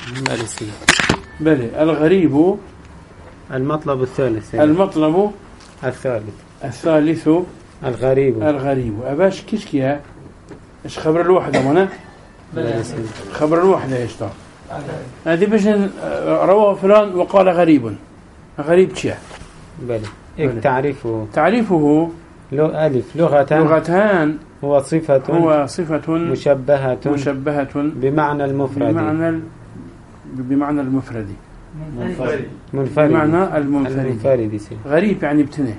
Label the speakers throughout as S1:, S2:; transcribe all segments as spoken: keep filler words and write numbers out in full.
S1: بلى
S2: بلى الغريب
S1: المطلب الثالث
S2: المطلب
S1: الثالث
S2: الثالث
S1: الغريب
S2: الغريب أباش كيش كيا إيش خبر الوحدة منا خبر الوحدة إيش طا هذه بيش رواه فلان وقال غريب غريب شيء
S1: بلى إيه تعريفه
S2: تعريفه
S1: لو ألف لغة
S2: لغتان
S1: هو صفة
S2: هو صفة
S1: مشبهة
S2: مشبهة
S1: بمعنى المفرد
S2: بمعنى بمعنى المفرد
S1: منفرد منفرد
S2: بمعنى المنفرد
S1: المنفرد
S2: غريب يعني ابتنى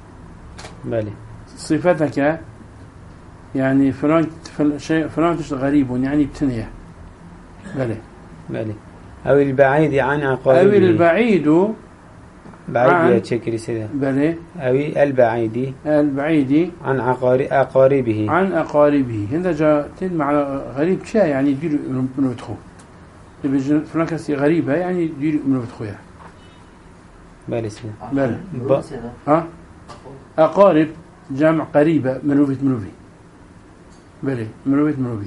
S1: بلى
S2: صفتك يعني فلان شيء فلان غريب يعني ابتنى بلى
S1: بلى أو البعيد عن أقاربه
S2: أو البعيد
S1: بعيد يا شكري سيدا
S2: بلى
S1: أو البعيد
S2: البعيد
S1: عن أقاربه
S2: عن أقاربه هذا جاء معنى غريب شيء يعني يدير من بدخو فلان كسي غريبة يعني يدير من بدخويا
S1: بلى سيدا
S2: بلى ها أقارب جمع قريبة مروفة مروفي بلى مروفة مروفي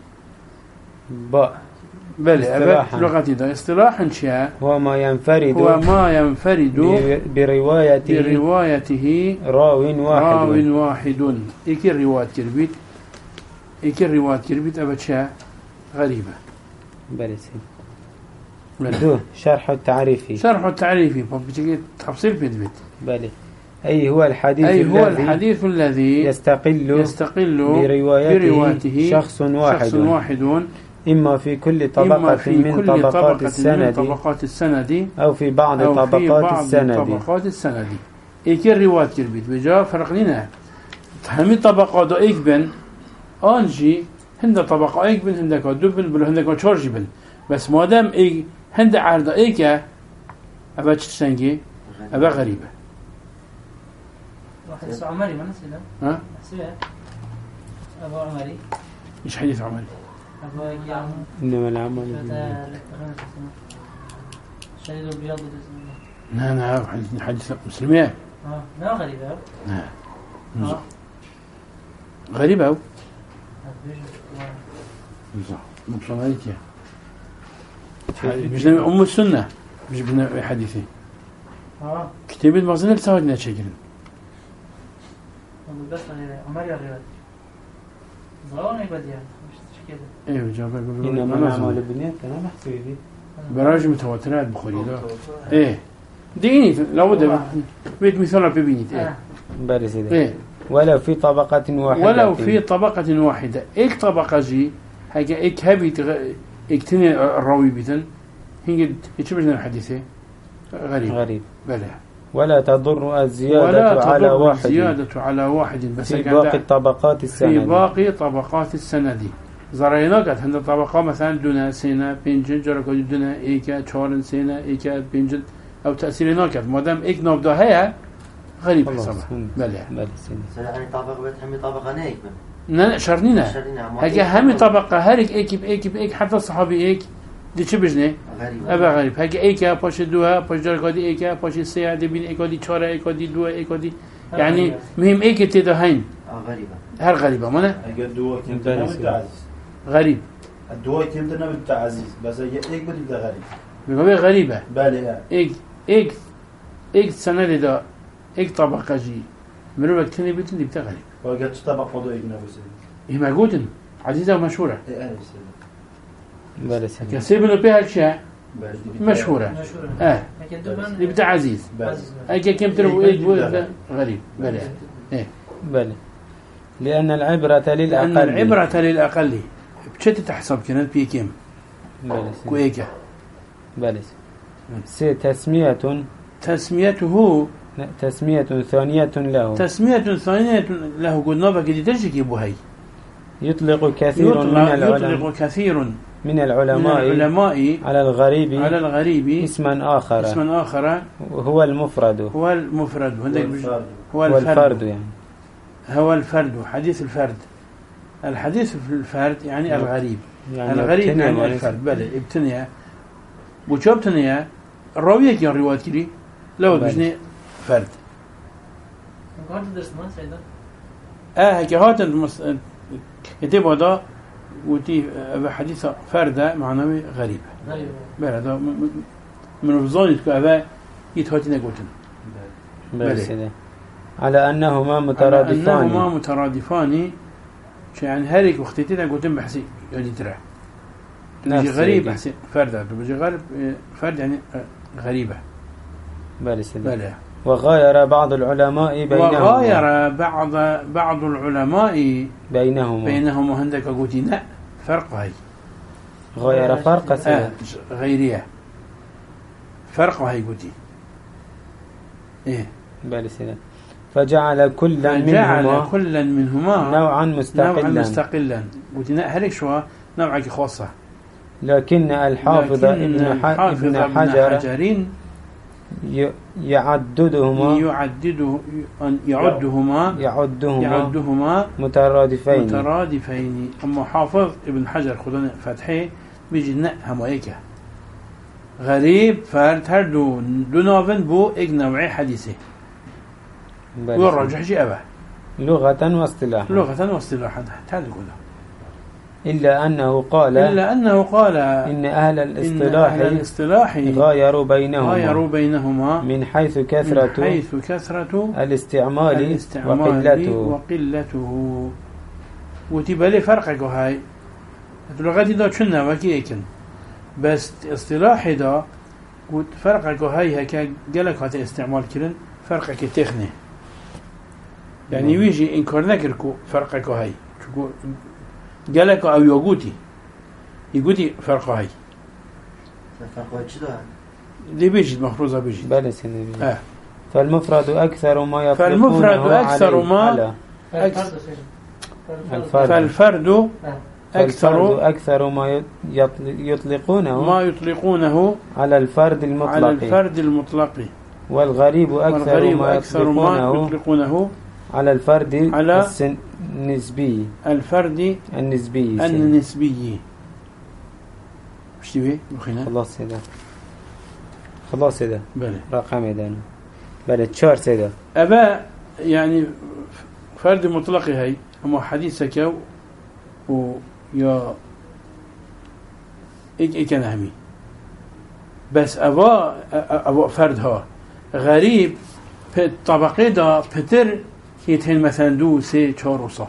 S1: باء
S2: بلى أبا لغة ده اصطلاحا شيء
S1: هو ما ينفرد
S2: هو ما ينفرد
S1: بروايته
S2: بروايته
S1: راو واحد
S2: راو واحد إيك الرواية كربيت إيك الرواية كربيت أبا شيء غريبة
S1: بلى سيدا دو شرح التعريفي
S2: شرح التعريفي تفصيل في البيت
S1: بلى أي هو الحديث
S2: أي هو
S1: الذي
S2: الحديث الذي
S1: يستقل
S2: يستقل
S1: بروايته,
S2: بروايته
S1: شخص واحد,
S2: شخص واحد
S1: إما في كل طبقة
S2: إما في
S1: من
S2: كل
S1: طبقات
S2: طبقة
S1: السند
S2: من طبقات السند
S1: أو في بعض
S2: أو
S1: طبقات
S2: في بعض
S1: السند
S2: طبقات السند إيك الرواية كربيت بجاء فرق لنا همي طبقات إيك بن أنجي هند طبقة إيك بن هندك دبل بل هندك شارج بن بس ما دام إيك هند عرض إيك أبا تشتنجي أبا غريبة
S3: حديث عمري ما نسينا
S2: ها
S3: نسيها أبو عمري
S2: إيش حديث عمري
S3: أبو يعم
S1: إنما العمل
S3: شهيد البياض
S2: لا لا حديث مسلمين
S3: اه لا غريبة
S2: لا غريبة أو صح مبصريك مش أم السنة مش بنا حديثي
S3: اه
S2: كتاب المغزنة لسوادنا شكل
S3: بس عمري الرواية ظلوني بديها مش كده
S2: ايه جابك
S1: إنما العمل بالنيات أنا محسوب دي
S2: براج متواترات بخوري لا ايه ديني لو ده بيت مثال ببينيت ايه
S1: بلى سيدا
S2: ايه
S1: ولو في طبقة واحدة
S2: ولو في طبقة واحدة ايك طبقة جي هيك ايك هبي ايك تني الراوي بيتن هنجد يتشبهنا الحديثة غريب
S1: غريب
S2: بلى
S1: ولا تضر الزيادة
S2: ولا
S1: على
S2: تضر
S1: واحد
S2: الزيادة على واحد بس
S1: في باقي طبقات السند
S2: في باقي طبقات السند زريناك هند طبقة مثلا دون سنة بينجل جرك دون إيكا شارن سنة إيكا بينجل أو تأثيرناك ما دام إيك نبضة هي غريب حسابه بلى
S1: بلى سيدا
S4: سلعني طبقة بيت همي طبقة نيك
S2: لا شرنينا هجا همي طبقة هرك إيك بإيك بإيك حتى الصحابي إيك دي شو بجنة أبا غريب هجا إيكا باش دوها باش جرك دي إيكا باش الساعة دي بين إيكا دي شارة إيكا دي دوها إيكا دي يعني مهم إيك تدهين
S4: غريبة
S2: هر غريبة منا
S5: الدواء كيمتنا بالتعزيز
S2: غريب
S5: الدواء كيمتنا بالتعزيز بس إيك بدي غريب
S2: بيقول غريبة
S5: بالي
S2: إيك إيك إيك سنة ده إيك طبقة جي مروك تاني بيتن دي بتغرب
S5: وقت طبق وضوء إيك نفسه
S2: هي موجودة عزيزة ومشهورة
S5: إيه أنا
S1: بلى سيدا
S2: كسيب إنه بها الشيء مشهورة آه دي بتاع عزيز أيك كم ترو إيك غريب بلى إيه
S1: بلى لأن العبرة للأقل
S2: لأن العبرة للأقل بشتى تحسب كنا بيكم
S1: بلى سيدا
S2: كويكا
S1: بلى سي تسمية
S2: تسميته
S1: تسمية ثانية له
S2: تسمية ثانية له قلنا بكدي تجيك بهاي
S1: يطلق كثير
S2: يطلق,
S1: من العلماء
S2: يطلق كثير
S1: من العلماء,
S2: من العلماء
S1: على الغريب
S2: على الغريب
S1: اسما آخر
S2: اسما آخر
S1: هو المفرد
S2: هو المفرد
S5: هو الفرد
S2: هو
S1: الفرد,
S2: الفرد
S1: يعني
S2: هو الفرد حديث الفرد الحديث في الفرد يعني الغريب
S1: يعني
S2: الغريب يعني الفرد بلى ابتنيا وشو ابتنيا الراوية كان رواية كلي لو بجني فرد
S3: قاعد تدرس ما سيدا
S2: اه هيك هات المس... كتاب هذا وتي حديث فردة معنوي غريب
S3: غريب
S2: بله ده من الظن كأبا يتهاتنا قوتن
S1: بله. على أنهما
S2: على
S1: مترادفان
S2: أنهما مترادفان شيء يعني هاريك وقتتنا قوتن بحسي يعني ترى بيجي
S1: نفس
S2: غريب
S1: يجي.
S2: بحسي فردة بيجي غريب فرد يعني غريبة
S1: بله سيدي.
S2: بله.
S1: وغاير بعض العلماء بينهما
S2: وغاير بعض بعض العلماء
S1: بينهما
S2: بينهم عندك قوتنا فرق هاي
S1: غاير فرق
S2: آه
S1: سيدي.
S2: غيرية فرق هاي قوتي إيه
S1: بله سيدي. فجعل كل
S2: فجعل
S1: منهما
S2: كل منهما
S1: نوعا
S2: نوعا
S1: مستقلا
S2: مستقلا قوتنا هلك شو نوعك خاصة
S1: لكن الحافظ
S2: لكن
S1: ابن, ح...
S2: الحافظ
S1: ابن
S2: ابن
S1: حجر
S2: حجر
S1: ي... يعددهما
S2: يعدده يعدهما
S1: يعدهما
S2: يعدهما
S1: مترادفين
S2: مترادفين. أما حافظ ابن حجر خدنا فتحي بيجي لنا همايكه غريب فرد هر دو دو نافن بو اك نوعي حديثي
S1: بله.
S2: والرجح جي أبا
S1: لغة واصطلاحا
S2: لغة واصطلاحا هذا كله
S1: إلا أنه قال
S2: إلا أنه قال
S1: إن أهل
S2: إن
S1: الاصطلاح
S2: أهل الاصطلاح
S1: غايروا بينهما
S2: غايروا بينهما
S1: من حيث
S2: من
S1: كثرة
S2: حيث كثرة
S1: الاستعمال
S2: الاستعمال
S1: وقلته
S2: وقلته وتبالي فرقك هاي اللغة دا شنا وكيكن بس اصطلاحي دا قلت فرقك هاي هكا قالك هذا استعمال كرن فرقك تخني يعني ويجي إنكار نكركو فرقك هاي شو قالك أو يقولي يقولي فرق هاي
S4: فرق شو ده؟
S2: دي بيجي مفروضة بيجي
S1: بل سنبي.
S2: آه.
S1: فالمفرد أكثر ما يطلقونه
S2: فالمفرد أكثر
S1: عليه.
S2: ما-
S1: على
S3: الفرد
S1: الفرد.
S2: فالفرد
S1: أكثر
S2: أكثر
S1: أكثر ما يطل- يطلقونه
S2: ما يطلقونه
S1: على الفرد
S2: على
S1: المطلق
S2: الفرد المطلق
S1: والغريب أكثر
S2: والغريب
S1: ما
S2: أكثر ما
S1: يطلقونه
S2: يطلقونه
S1: على الفرد
S2: على
S1: السن- النسبي
S2: الفرد
S1: النسبي سن.
S2: النسبي. مش تبي بخينا
S1: خلاص هذا خلاص هذا
S2: بله
S1: رقم هذا بله تشار هذا
S2: أبا يعني فرد مطلق هاي أما حديثك و يا إيك إيك نهمي بس أبا أبا فردها غريب طبقة دا بتر يتهن مثلا دو سه چهار وصا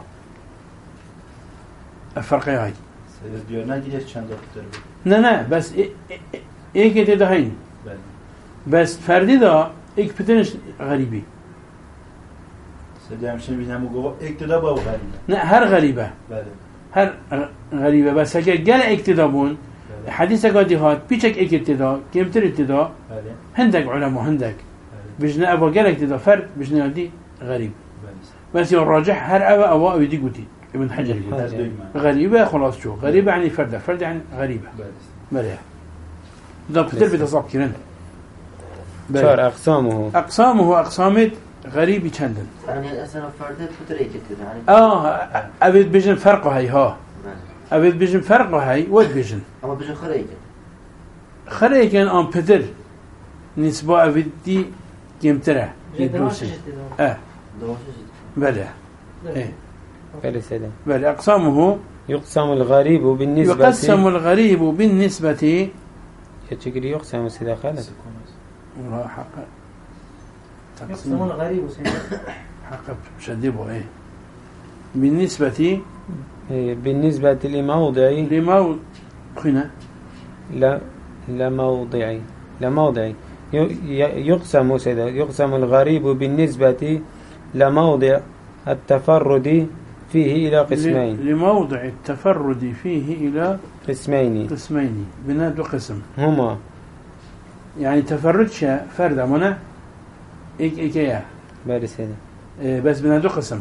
S2: الفرق هاي
S5: سيد بيو نجي هيك چند دكتور بي
S2: نه نه بس إيك تدا هين
S5: بله
S2: بس فردي دا إيك بترش غريبي
S5: سيد همشن بينامو گوا اقتدا با غریبه
S2: نه هر غريبة
S5: بله
S2: هر غريبة بس هكا جل اقتدا بون
S5: بله
S2: حديث قادي هات بيشك اك ابتدا كمتر ابتدا
S5: بله
S2: هندك علماء هندك
S5: بله
S2: بجنا ابا قال ابتدا فرد بجنا دي غريب
S5: بله
S2: بس الراجح هر ابا او يدي قوتي ابن حجر
S5: در دوی من
S2: غريبة خلاص شو غريبة يعني فرد فرد يعني غريبة
S5: بله
S2: بله ده بتر بتصاب كرن
S1: شار أقسامه
S2: اقسامه اقسامت غريب چندن
S4: يعني أصلا فرد فترة كده يعني
S2: اه ابد بجن فرقه هي ها
S4: بله.
S2: ابد بجن فرقه هي ود بجن
S4: أما بيجي خريجة
S2: خلي كان ام بتر نسبة ابدي كمتره يدوسي اه
S4: دوشة
S2: بلى ايه
S1: بل سيدا
S2: بلى اقسامه
S1: يقسم الغريب بالنسبة
S2: يقسم الغريب بالنسبة
S1: يتشكل يقسم سيدا خالد
S2: حق
S3: يقسمون غريب وسيد
S2: حق شدبه ايه بالنسبة
S1: إيه، بالنسبة لموضع
S2: لمو خنا
S1: لا لموضع لموضع ي- ي- يقسم سيدا يقسم الغريب بالنسبة لموضع التفرد فيه إلى قسمين
S2: لموضع التفرد فيه إلى
S1: قسمين
S2: قسمين بناد قسم
S1: هما
S2: يعني تفردش فرد منا إيك إيكيا
S1: بل سيدا
S2: إيه بس بناد قسم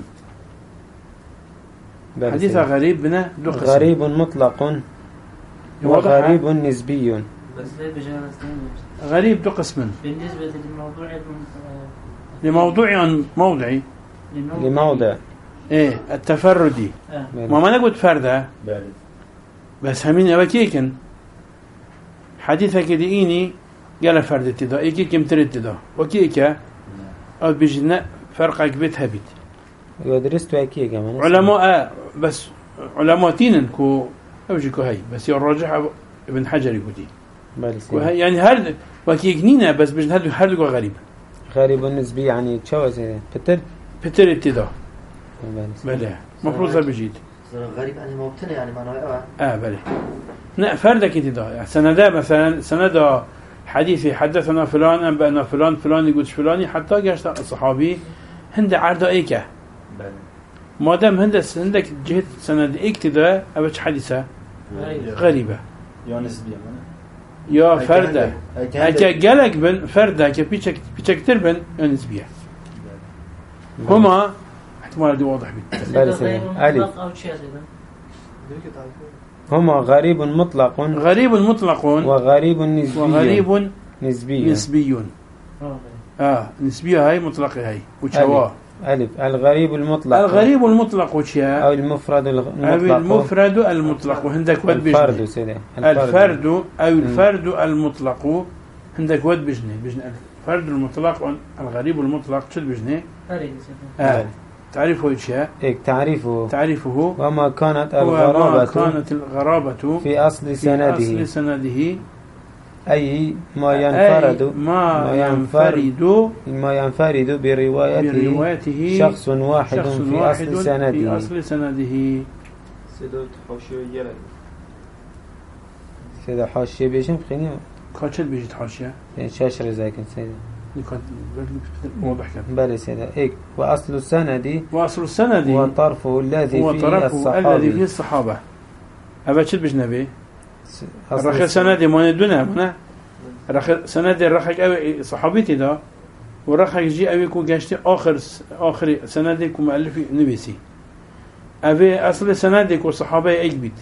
S1: بل
S2: حديث
S1: سيدا.
S2: غريب بنا دو قسم
S1: غريب مطلق
S2: واضح؟
S1: وغريب نسبي
S3: بس ليه بجانا سنين
S2: غريب دو قسم
S3: بالنسبة للموضوع الم-
S2: لموضوع موضعي
S3: للموضوع-
S1: لموضع
S2: ايه التفردي
S3: آه.
S1: بل.
S2: ما ما نقول فرده
S5: بله
S2: بس همين أبكيكن حديثك ديني قال فرد اتدا ايكي كم ترتدا وكيكا او بجنا فرقك بيت هبيت
S1: ودرست أكيد كمان
S2: علماء بس علماء تينن كو أوجي كهي بس الراجح ابن حجر يقولي
S1: بله سيدي.
S2: يعني هل وكيجنينا بس بجن هل هل غريب
S1: غريب نسبي يعني شو زي بتر
S2: بتر ابتداء
S1: بله سيدي.
S2: بله مفروض بجيد
S4: غريب يعني مبتنى يعني ما نوعه
S2: اه بله لا فردك ابتداء سندا مثلا سندا حديثي حدثنا فلان أنبأنا فلان فلان يقول فلاني حتى جاشت الصحابي هند عرض إيكه ما دام هند هندك جهة سند اقتداء أبش حديثة غريبة
S5: يا نسبية
S2: يا فردة هكا جالك بن فردة هكا بيشك بيشكتر بن نسبية هما احتمال دي واضح بيت
S1: بله سيدي. ألف هما غريب مطلق
S2: غريب مطلق
S1: وغريب نسبي
S2: وغريب
S1: نسبي
S2: نسبي اه نسبية هاي مطلقة هاي وشوا
S1: ألف الغريب المطلق
S2: الغريب المطلق وشيا
S1: أو المفرد
S2: أو
S1: المطلق
S2: المفرد المطلق وهندك ود
S1: الفرد
S2: بجني
S1: سيدي
S2: الفرد أو الفرد المطلق هندك ود بجني بجني الفرد المطلق الغريب المطلق شد بجني آه تعريفه وشيا
S1: إيه تعريفه
S2: تعريفه
S1: وما كانت
S2: هو ما
S1: الغرابة
S2: كانت الغرابة
S1: في أصل
S2: في
S1: سنده
S2: أصل سنده
S1: أي ما ينفرد
S2: أي ما
S1: ما
S2: ينفرد
S1: ما ينفرد بروايته
S2: بروايته
S1: شخص واحد
S2: شخص
S1: في
S2: واحد
S1: أصل
S2: في
S1: سنده
S2: أصل سنده
S6: سيدات حاشية يلد
S1: سيدة حاشية بيشم خيني
S2: كاتشد بيجي حاشية
S1: شاش رزاكن سيدة
S2: اللي كانت واضح كان
S1: بلى سيدة إيك وأصل السند
S2: وأصل السند
S1: وطرفه الذي
S2: هو
S1: فيه
S2: طرفه الذي
S1: الصحابي
S2: فيه الصحابة أبا شد بجنبي
S1: أصل
S2: الرخي سند ما ندونا منا رخي سند الرخي أوي صحابيتي ده ورخي جي أوي كو جاشتي آخر آخر سند كو مؤلفي نبيسي أبي أصل سند كو صحابي أيك بيت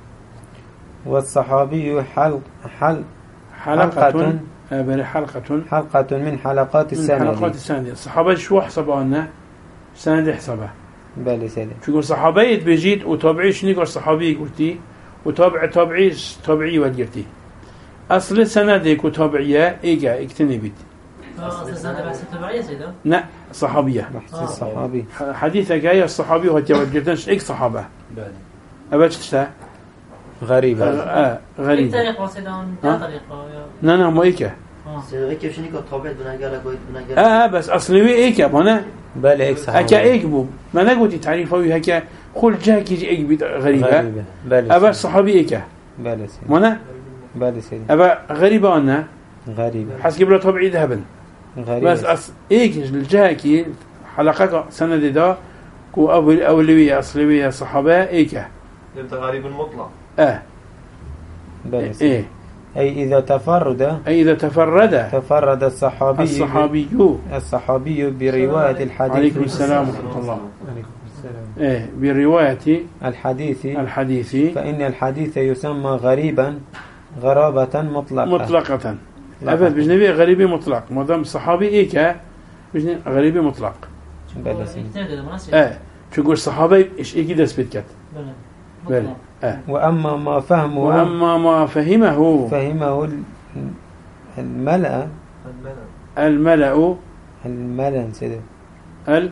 S1: والصحابي حلق حل
S2: حلقة
S1: حلقة
S2: أبي حلقة
S1: حلقة من حلقات
S2: من
S1: السند
S2: حلقات السند الصحابة شو حسبونا سند حسبه
S1: بلى سيدة
S2: شو يقول صحابي بيجيت وتابعي شنو يقول صحابي قلتي وتابع تابعي تابعي وديرتي أصل سندك وتابعية إيجا اكتني بيت
S3: أصل السنة بحث التبعية سيدة
S2: لا صحابية
S1: بحث
S3: آه.
S1: الصحابي
S2: حديثك جاي الصحابي وتوجهتنش إيك صحابة أبغى تشتا
S1: غريبة
S2: آه
S3: أي
S2: غريب
S3: طريقة سيدة لا طريقة
S2: لا لا مو إيكا
S4: سيدة كيف شنو كنت طبيعة بنا قال قويت بنا قال
S2: آه بس أصلي إيكا هنا
S1: بلى إيك صحابي
S2: هكا إيك بو ما نقولي تعريفه هكا خل جاك يجي إيك بيت غريبة
S1: غريبة بلى
S2: أبغى صحابي إيكا
S1: بلى سيدة
S2: هنا
S1: بلى سيدة
S2: أبغى غريبة أنا
S1: غريبة
S2: حسب بلا طبيعي ذهبا
S1: غريبة
S2: بس أص إيك الجاكي حلقة سند ده كو أول أولوية أصلية صحابة إيكا
S6: يبدأ غريب المطلق
S2: آه
S1: بلى سيدة
S2: إيه
S1: أي إذا تفرد
S2: أي إذا تفرد
S1: تفرد الصحابي
S2: الصحابي
S1: الصحابي برواية الحديث
S2: عليكم السلام ورحمة الله
S1: عليكم السلام
S2: إيه برواية
S1: الحديث
S2: الحديث
S1: فإن الحديث يسمى غريبا غرابة مطلقة
S2: مطلقة
S1: لا.
S2: أبد بجنبي غريبي مطلق ما دام صحابي إيكا بجنبي غريبي مطلق
S1: بلى سيدة
S2: آه شو يقول صحابي إيش إيكي دس بتكت بلى آه
S1: وأما ما فهمه
S2: وأما ما فهمه
S1: فهمه ال- الملأ
S2: الملأ
S1: الملأ سيدة
S2: ال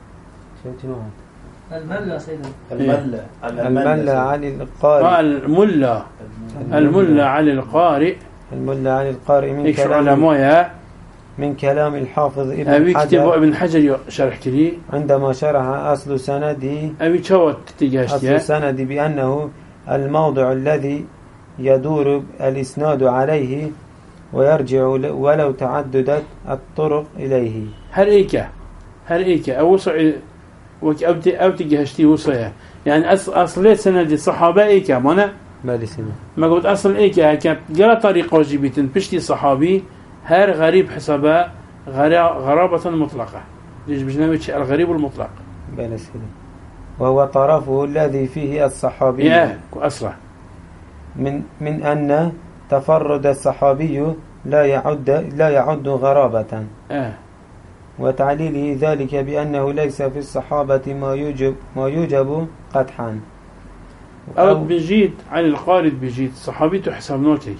S3: الملة سيدة
S5: الملة
S1: الملأ عن
S2: آه
S1: القارئ
S2: الملا الملا على القارئ
S1: الملأ عن القارئ من
S2: إيش
S1: كلام
S2: علماء
S1: من كلام الحافظ
S2: أبي
S1: ابن
S2: كتب
S1: حجر
S2: ابن حجر شرح كلي
S1: عندما شرح أصل سنده
S2: أبي شوت
S1: أصل
S2: تجاشتيا
S1: السند بأنه الموضع الذي يدور الإسناد عليه ويرجع ل- ولو تعددت الطرق إليه
S2: هر إيكا هر إيكا أو وصع وك أو ت أو تجاشتي وصيا يعني أصل أصل سند الصحابة إيكا مانا
S1: بلى سيدة
S2: ما قلت أصل إيكا كان جرى طريقة جبتن بشتي صحابي هر غريب حسابا غرا- غرابة مطلقة ليش بجنبش الغريب المطلق
S1: بلى سيدة وهو طرفه الذي فيه الصحابي
S2: ياه أصلا
S1: من من أن تفرد الصحابي لا يعد لا يعد غرابة
S2: آه
S1: وتعليله ذلك بأنه ليس في الصحابة ما يوجب ما يوجب قدحا
S2: أو بجيت على القارد بجيت صحابي تحسب نوتي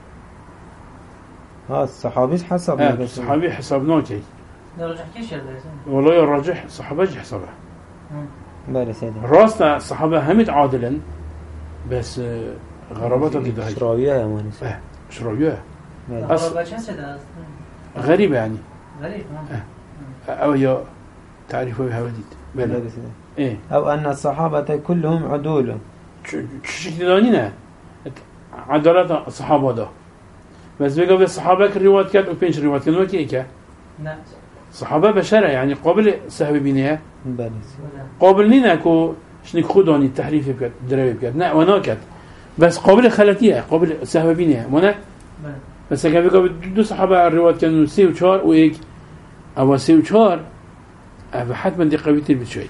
S1: ها الصحابي حسب
S2: آه الصحابي حسب نوتي
S3: لا رجع كيش هذا
S2: والله الراجح صحابة حسبه
S1: بلى سيدة
S2: راست الصحابة همت عادلا بس غرابته كده هي
S1: شراوية يا مهندس.
S2: اه شراوية
S3: أصل غرابة شو سيدا؟
S2: غريبة يعني
S3: غريب.
S2: أو يا تعرفوا بها وديد بلا إيه
S1: أو أن الصحابة كلهم عدول.
S2: شو كده عدالة الصحابة ده بس بيقول الصحابة كالروايات كات وبينش روايات كانوا كيكا
S3: نعم.
S2: صحابة بشرة يعني قابل سهب بينها
S1: بلى.
S2: قابل لنا كو شنك خدوني التحريف بكات دراوي بكات نا وناكت بس قابل خلتيها قابل سهب بينها منا بس كان بيقول دو صحابة الروايات كانوا سي وشار وإيك أو سي وشار أبى حتما دي قويتي بتشويك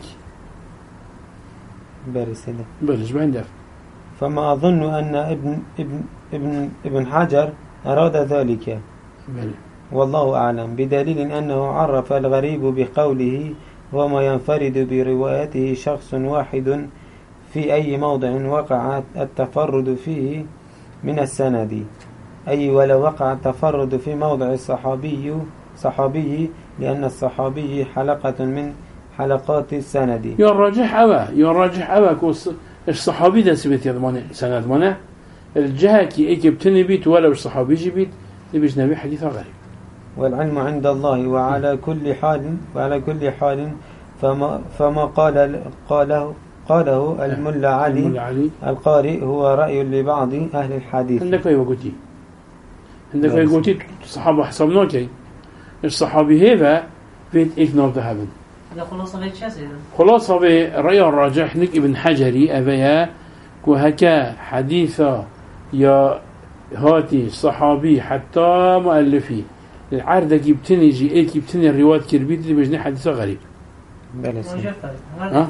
S1: بلى سيدي.
S2: بلش بعندها
S1: فما أظن أن ابن ابن ابن ابن حجر أراد ذلك.
S2: بلى
S1: والله أعلم بدليل أنه عرف الغريب بقوله وما ينفرد بروايته شخص واحد في أي موضع وقع التفرد فيه من السند أي ولو وقع التفرد في موضع الصحابي صحابي لأن الصحابي حلقة من حلقات السند.
S2: يراجح أبا يراجح أبا كوس الصحابي ده سبت يضمن سند منه الجهة كي إيكبتني بيت ولو الصحابي جبيت لبيش نبي حديث غريب.
S1: والعلم عند الله وعلى كل حال وعلى كل حال فما فما قال قاله قاله الملا علي, علي القارئ هو رأي لبعض أهل الحديث.
S2: عندك أي وقتي عندك أي وقتي الصحابة حسبنا كي الصحابي هذا بيت إكنار ذهبا.
S3: لا خلاصة بيت شاسي.
S2: خلاصة برأي الراجح نك ابن حجري أبيها كهكا حديثا يا هاتي صحابي حتى مؤلفي العردة جبتني جي إيه جبتني الرواية كربيت اللي بجني حديثة غريب.
S1: بلى سيدي.
S2: ها؟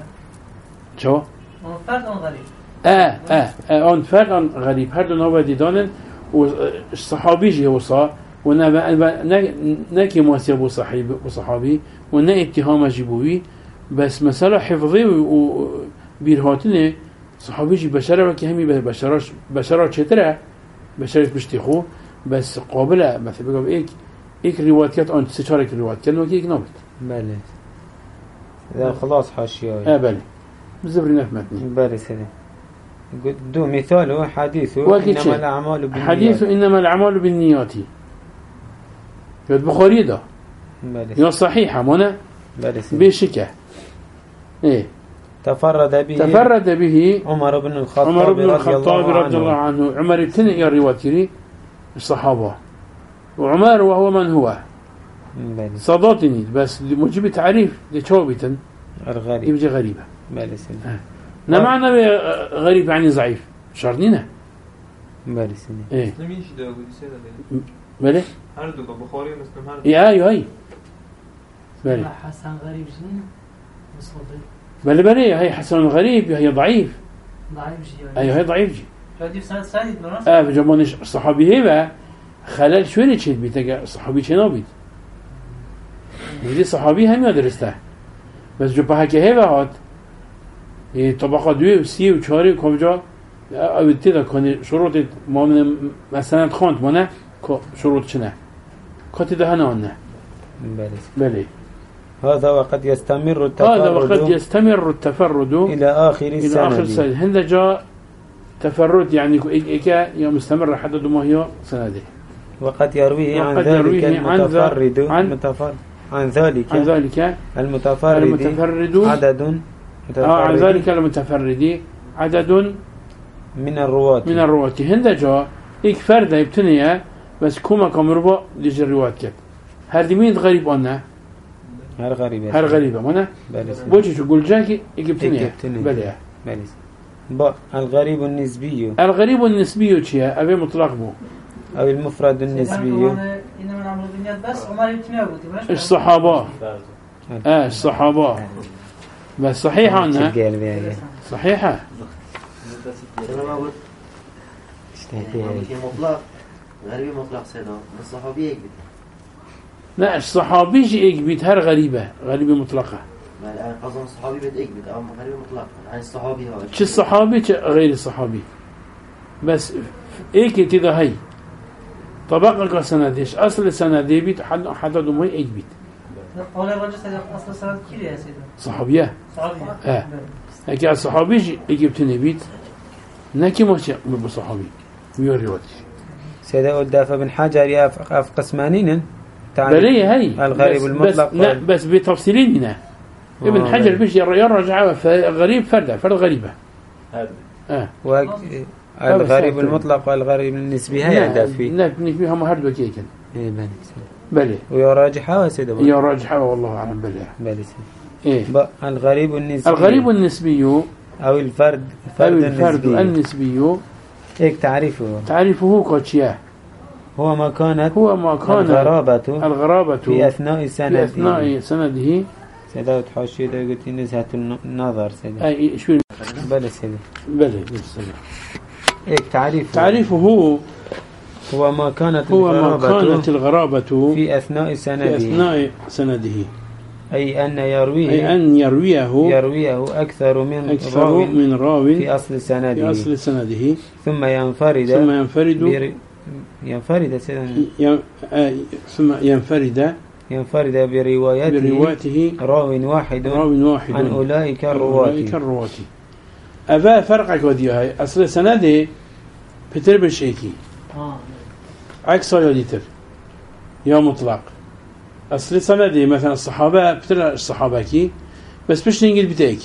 S2: شو؟
S3: فرق غريب.
S2: آه آه آه أن فرق غريب هردون هو ديدانن والصحابي جي هو صار ونا ناكي مواسي أبو صحيب وصحابي ونا اتهام جيبوي بس مسألة حفظي وبيرهاتني صحابي جي بشرة وكي همي بشرة بشرة شترة بشرة بشتخو بس قابلة مثلا بيقول إيك إيك روايات أنت تشارك الروايات كانوا كيك نابت.
S1: بلى. إذا خلاص حاشية.
S2: آه بلى. بزبرنا في متني.
S1: بلى سيدي. دو مثاله حديثه إنما الأعمال بالنيات.
S2: حديث إنما الأعمال بالنيات. في البخاري ده.
S1: بلى.
S2: يا صحيحة منا.
S1: بلى سيدي.
S2: بشكة. إيه.
S1: تفرد به
S2: تفرد به
S1: عمر بن الخطاب
S2: عمر بن الخطاب
S1: رضي
S2: الله عنه. عمر ابتني الرواية الصحابة وعمر وهو من هو صداتني بس مجيب تعريف لشوبة
S1: الغريب
S2: يبجي غريبة.
S1: بلى سيدي.
S2: نا معنى غريب يعني ضعيف شرنينا.
S1: بلى سيدي.
S2: ايه
S6: مسلمين شو ده يقول سيدا
S2: بلى
S6: هردو بخاري مسلم هردو.
S2: ايه ايوه اي بلى
S3: حسن غريب جنين مصطفى.
S2: بلى بلى هي حسن غريب هي ضعيف.
S3: ضعيف جي.
S2: ايوه هي ضعيف جي.
S3: فدي سنة ثانية دراسة.
S2: اه بجمانش الصحابي هبه خلال شوية شيء بيتجا الصحابي شنو بيت. ودي صحابي هم يدرسته بس جو بحكي هبه هات إيه طبقة دوي وسي وشاري كوجا أو تدا كان شروط ما من مثلا خانت منا شروط شنو كاتي ده هنا
S1: بلى.
S2: بلى.
S1: هذا وقد يستمر التفرد
S2: هذا وقد يستمر التفرد
S1: إلى آخر السنة.
S2: إلى آخر السنة. هند جاء تفرد يعني إيكا يوم مستمر حتى ما هي سنة.
S1: وقد يرويه عن
S2: وقد
S1: ذلك
S2: يرويه عن
S1: المتفرد
S2: عن
S1: متفرد عن ذلك
S2: عن ذلك
S1: المتفرد,
S2: المتفرد
S1: عدد
S2: آه عن ذلك المتفرد عدد
S1: من الرواة
S2: من الرواة. هند جاء إيك فرد يبتنيه بس كوما كمربا ليج الرواة كت هذه مين غريب أنا
S1: هر غريبة
S2: هر غريبة منا بوجي شو قول جاكي يجبتنيه بلى.
S1: بلى. با الغريب النسبي
S2: الغريب النسبي شيء أبي مطلق بو
S1: أو المفرد النسبي
S3: إنما نعمل بالنيات بس عمر يبتنيه قلت
S2: الصحابة آه الصحابة بس صحيحة أنها صحيحة.
S4: أنا ما قلت مطلق غريب مطلق سيدا الصحابي يكبت.
S2: لا الصحابي يجي يكبت هر غريبة غريبة مطلقة.
S4: الآن قصدنا الصحابي بيت يكبت أو غريب مطلق عن الصحابي هو.
S2: شو الصحابي شو غير الصحابي بس إيك تدا هاي طبقة سنديش أصل السندي بيت حد حد دموي يكبت.
S3: قول الرجل سيدا أصل سند كيلي يا سيدا.
S2: صحابية.
S3: صحابية.
S2: آه. هكذا الصحابي يجي يكبتني بيت نكي موشي بصحابي ويوريوتي
S1: سيدا الدافع بن حجر يافق أف قسمانين
S2: بلي هاي
S1: الغريب
S2: بس
S1: المطلق
S2: بس, لا بس بتفصيلين هنا ابن حجر بيش يرجع غريب فرد فرد غريبة
S5: هذا
S2: اه
S1: و... الغريب المطلق والغريب النسبي هاي عندها فيه
S2: لا النسبي هم هرد وكيكن
S1: ايه بلي
S2: بلي
S1: ويراجحها سيدا
S2: يراجحها والله أعلم بلي
S1: بلي
S2: ايه
S1: ب... الغريب النسبي
S2: الغريب النسبي
S1: أو الفرد
S2: فرد الفرد النسبي
S1: هيك تعريفه
S2: تعريفه كوتشياه
S1: هو ما كانت
S2: هو ما كانت
S1: الغرابة
S2: الغرابة
S1: في أثناء سنده
S2: في أثناء سنده
S1: سيدا وتحوشي دا قلت نزهة النظر سيدا
S2: أي شو
S1: بلى سيدا
S2: بلى
S1: هيك تعريفه
S2: تعريفه
S1: هو ما كانت
S2: هو ما
S1: الغرابة
S2: كانت الغرابة
S1: في أثناء سنده
S2: في أثناء سنده
S1: أي أن يرويه
S2: أي أن يرويه
S1: يرويه أكثر من
S2: أكثر
S1: راو
S2: من راو
S1: في أصل سنده
S2: في أصل سنده
S1: ثم ينفرد
S2: ثم ينفرد
S1: بر... ينفرد سيدا
S2: ي... آه... ثم ينفرد
S1: ينفرد بروايته
S2: بروايته
S1: راو واحد
S2: راو واحد
S1: عن أولئك الرواة
S2: أولئك الرواة أبا فرقك ودي هاي أصل سنده بتر بالشيكي
S3: آه
S2: عكس يا ديتر يا مطلق أصل سنده مثلا الصحابة بتر الصحابة كي بس بش ننجل بتاعك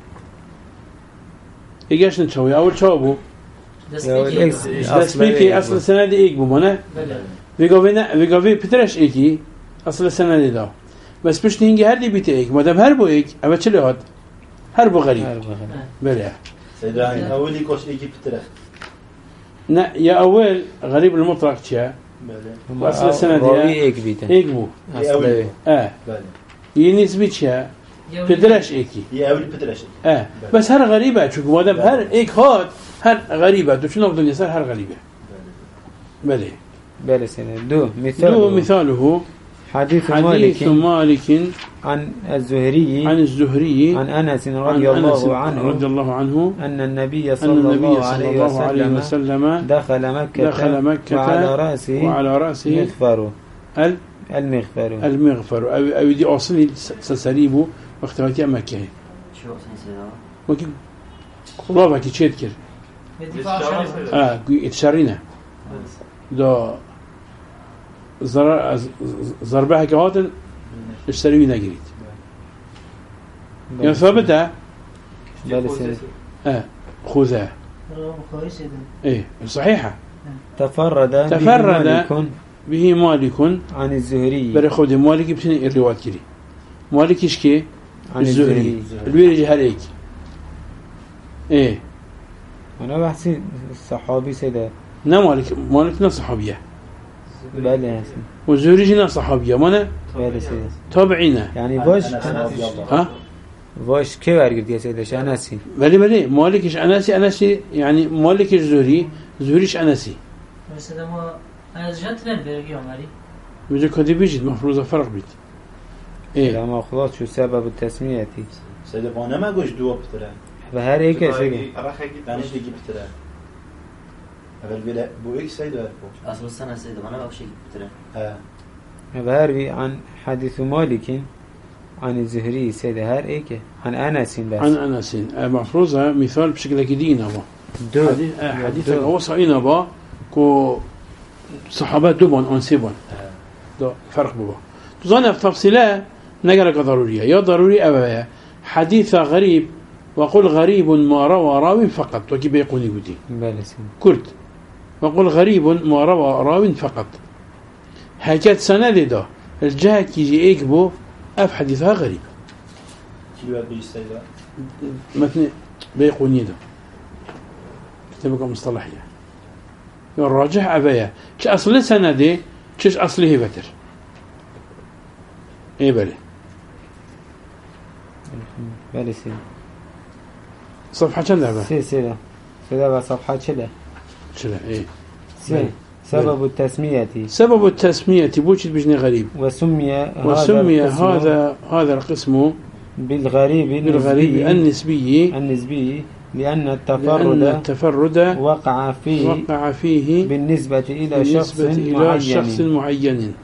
S2: إيجاش نتشوي أول شوابو بس بيكي أصل سنده إيك بمنا بيقوينا بيقوي بترش إيكي أصل سنده ده بس بش ننجل هردي بتاعك ما دام هربو إيك أبى تشلي هاد هربو غريب بلى
S5: سيدا أولي كوش إيجي بترخ
S2: نا يا أول غريب المطلق شيء
S5: بلى
S2: أصل السنة
S1: راوي
S2: دي
S1: هيك بيتا
S2: إيك بو
S1: أصله
S2: آه
S5: بلى
S2: ينسبة شيء بدرش إيكي
S5: هي أولي بترخ
S2: آه بس هر غريبة شو ما دام هر إيك هاد هر غريبة تو شنو بدنا يصير هر غريبة بلى
S1: بلى سنة دو مثال
S2: دو مثاله
S1: حديث,
S2: حديث
S1: مالك
S2: مالك
S1: عن الزهري
S2: عن الزهري
S1: عن أنس رضي
S2: عن أنس
S1: الله عنه
S2: رضي الله عنه
S1: أن النبي صلى,
S2: أن النبي
S1: الله,
S2: صلى
S1: عليه
S2: الله عليه وسلم
S1: دخل مكة,
S2: دخل مكة
S1: وعلى رأسه
S2: وعلى رأسه
S1: مغفر
S2: ال
S1: المغفر
S2: المغفر أو أو دي أصلي سسريبه واختواتي مكة
S4: شو أصلا سيدا؟
S2: ممكن خلابك تشيدكر آه يتشارينا دا زر زربها كهاتن اشتري نجريت يعني ثابتة
S1: بلى سنة
S2: آه خوذة
S3: كويس
S2: إيه صحيحة
S1: تفرد
S2: تفرد
S1: به مالك
S2: به مالك
S1: عن الزهري
S2: بري خودي مالك بسنة الرواية كري مالك إشكي
S1: عن
S2: الزهري الويرج هاليك إيه
S1: أنا بحسي الصحابي سيدا
S2: نا مالك مالك نا صحابية
S1: بلى هسن
S2: والزهري جنا صحابية مانا
S1: بلى سيدا
S2: تابعينا
S1: يعني باش
S2: ها
S1: باش كيف أرقد يا سيدا شاناسي
S2: بلي بلي مالكش أناسي أناسي يعني مالكش زهري زهريش أناسي
S3: بس هذا ما أنا جت لين بيرجع مالي
S2: بيجي كده بيجي مفروض فرق بيت إيه
S1: لما خلاص شو سبب التسمية
S5: سيدا بانا ما قوش دوا بترخ
S1: فهر هيك يا سيدا
S5: دانش ديجي بترخ أقل بلا بو إيك سيدا بو
S4: أصل السنة سيدا ما أنا بقشي بترخ
S5: ها
S1: فهر عن حديث مالك عن الزهري سيدا هر هيك عن أنس بس
S2: عن أنس مفروض مثال بشكل كدينا با
S1: دو
S2: حديث حديث الأوصى با كو صحابات دوبان أنسيبان ده فرق بوا تظن في تفصيلة نقلك ضرورية يا ضروري أبا حديث غريب وقل غريب ما روى راو فقط وكيف يقولي قدي
S1: بلى سيدا
S2: قلت وقل غريب ما روى راو فقط حكاية سنة ده الجهة كيجي إيكبو أف حديثها غريب
S5: كيلو بيجي سيدا
S2: مثل بيقوني ده كتابك مصطلحية الراجح أبايا كش أصل سنة دي كش أصله بتر إيه بلي
S1: بلى سيدا
S2: صفحة كم لعبة
S1: سي سيدا سيدا بقى صفحة شلا
S2: شلا إيه
S1: سي سبب التسمية
S2: سبب التسمية بوجد بجن غريب
S1: وسمي
S2: وسمي
S1: هذا
S2: هذا هذا القسم
S1: بالغريب
S2: بالغريب النسبي
S1: النسبي لأن التفرد
S2: لأن التفرد
S1: وقع فيه
S2: وقع فيه
S1: بالنسبة إلى شخص
S2: بالنسبة إلى شخص
S1: معين
S2: معين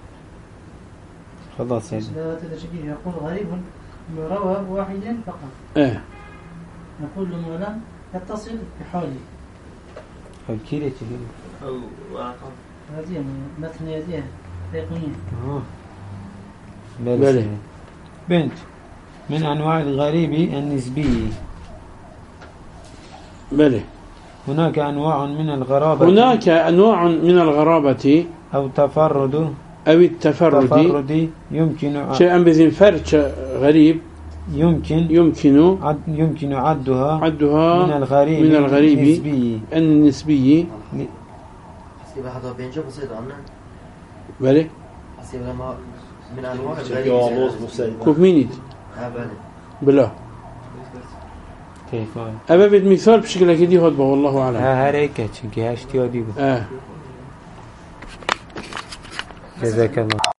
S1: خلاص يعني
S3: لا تشكيل يقول غريب روى واحد فقط
S2: آه
S3: نقول له مولا يتصل بحالي
S1: حال كيلة تجي
S6: أو واقع
S3: هذه مثل هذه تقنية
S1: آه
S2: بله.
S1: بله. بنت من أنواع الغريب النسبي.
S2: بله.
S1: هناك أنواع من الغرابة
S2: هناك أنواع من الغرابة
S1: أو تفرد
S2: أو التفرد
S1: تفرد يمكن ع-
S2: شيئا بذن فرد غريب
S1: يمكن
S2: يمكن
S1: عد يمكن عدها
S2: عدها
S1: من الغريب
S2: من الغريب
S1: النسبي.
S2: النسبي.
S4: حسيب هذا بينجو بسيط عنا
S2: بله.
S4: حسيب لما من أنواع
S5: شكل عموز
S4: الغريب
S5: مسيد
S2: كوف مينيت
S4: ها بله
S2: بلا
S1: كيف
S2: أبا بد مثال بشكل كده هاد والله أعلم.
S1: ها هريكة شنكي هاشتي وديبه
S2: آه
S1: جزاك الله.